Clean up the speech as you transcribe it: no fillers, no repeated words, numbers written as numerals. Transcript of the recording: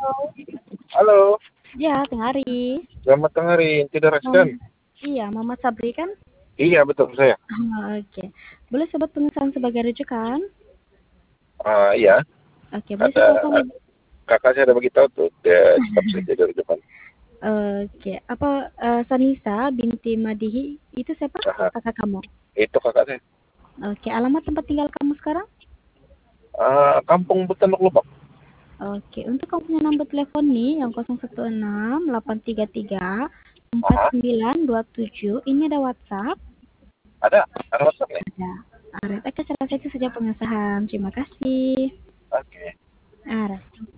Halo, Ya, tengah hari. selamat tengah hari. Tidak Mom rekan? iya, Muhammad Sabri kan? Iya, betul saya. Oke. Boleh sobat pengesahan sebagai rujukan? Iya, Oke, boleh ada saya telepon ibu? kakak saya ada beritahu tuh, dia tetap saja dari depan. Oke. Apa Sanisa binti Madihi itu siapa? Aha, Kakak kamu? itu kakak saya. Oke, alamat tempat tinggal kamu sekarang? Kampung Betanduk Lubak. Oke, untuk kamu punya nomor telepon nih yang 016 833 Aha, 4927. Ini ada WhatsApp? ada WhatsApp nih. Ada. Alright, oke, saya rasa itu saja pengesahan. Terima kasih. Oke. Alright.